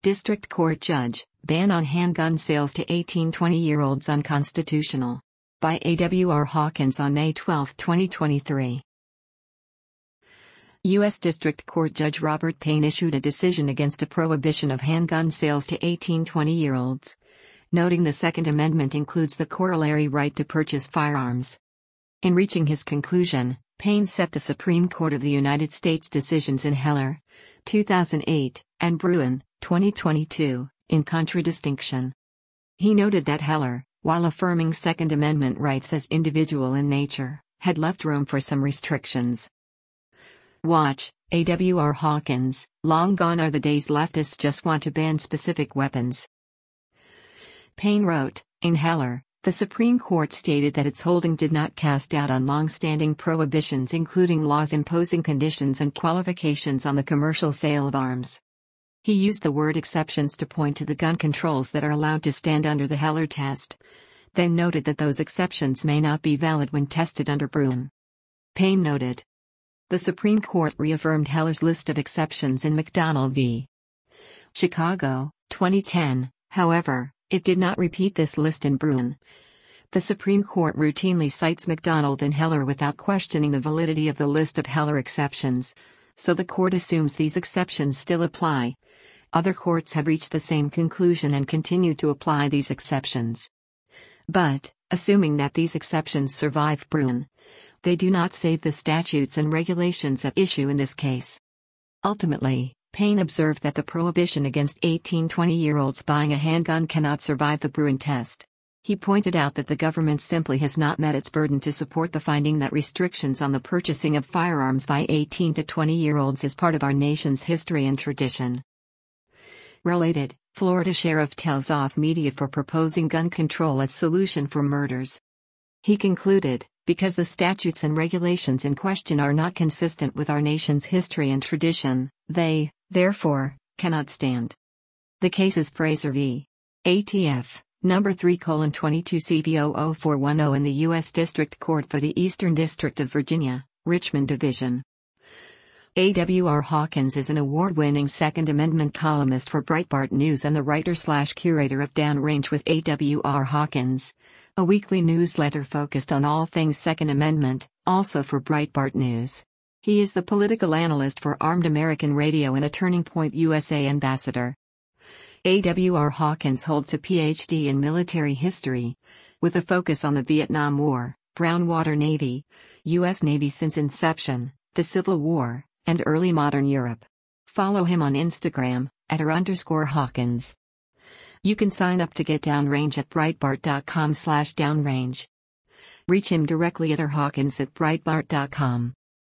District Court Judge, ban on handgun sales to 18-20-year-olds unconstitutional. By A.W.R. Hawkins on May 12, 2023. U.S. District Court Judge Robert Payne issued a decision against a prohibition of handgun sales to 18-20-year-olds, noting the Second Amendment includes the corollary right to purchase firearms. In reaching his conclusion, Payne set the Supreme Court of the United States decisions in Heller, 2008, and Bruen, 2022, in contradistinction. He noted that Heller, while affirming Second Amendment rights as individual in nature, had left room for some restrictions. Watch, A.W.R. Hawkins, long gone are the days leftists just want to ban specific weapons. Payne wrote, in Heller, the Supreme Court stated that its holding did not cast doubt on long-standing prohibitions including laws imposing conditions and qualifications on the commercial sale of arms. He used the word exceptions to point to the gun controls that are allowed to stand under the Heller test, then noted that those exceptions may not be valid when tested under Bruen. Payne noted, the Supreme Court reaffirmed Heller's list of exceptions in McDonald v. Chicago, 2010, however, it did not repeat this list in Bruen. The Supreme Court routinely cites McDonald and Heller without questioning the validity of the list of Heller exceptions, so the court assumes these exceptions still apply. Other courts have reached the same conclusion and continue to apply these exceptions. But, assuming that these exceptions survive Bruen, they do not save the statutes and regulations at issue in this case. Ultimately, Payne observed that the prohibition against 18-20-year-olds buying a handgun cannot survive the Bruen test. He pointed out that the government simply has not met its burden to support the finding that restrictions on the purchasing of firearms by 18 to 20-year-olds is part of our nation's history and tradition. Related, Florida sheriff tells off media for proposing gun control as solution for murders. He concluded, because the statutes and regulations in question are not consistent with our nation's history and tradition, they, therefore, cannot stand. The case is Fraser v. ATF, No. 3:22 CV00410 in the U.S. District Court for the Eastern District of Virginia, Richmond Division. A.W.R. Hawkins is an award-winning Second Amendment columnist for Breitbart News and the writer/curator of Downrange with A.W.R. Hawkins, a weekly newsletter focused on all things Second Amendment, also for Breitbart News. He is the political analyst for Armed American Radio and a Turning Point USA ambassador. A.W.R. Hawkins holds a Ph.D. in military history, with a focus on the Vietnam War, Brown Water Navy, U.S. Navy since inception, the Civil War, and early modern Europe. Follow him on Instagram, @r_Hawkins. You can sign up to get Downrange at Breitbart.com/Downrange. Reach him directly at rhawkins@breitbart.com.